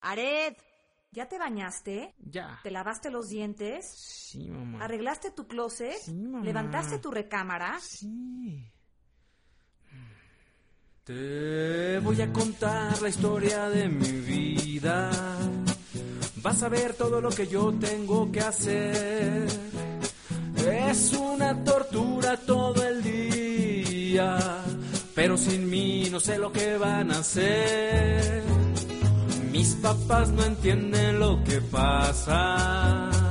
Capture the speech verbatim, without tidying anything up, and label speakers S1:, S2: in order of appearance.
S1: Aret, ¿ya te bañaste?
S2: Ya.
S1: ¿Te lavaste los dientes?
S2: Sí, mamá.
S1: ¿Arreglaste tu closet?
S2: Sí, mamá.
S1: ¿Levantaste tu recámara?
S2: Sí.
S3: Te voy a contar la historia de mi vida. Vas a ver todo lo que yo tengo que hacer. Es una tortura todo el día, pero sin mí no sé lo que van a hacer. Mis papás no entienden lo que pasa.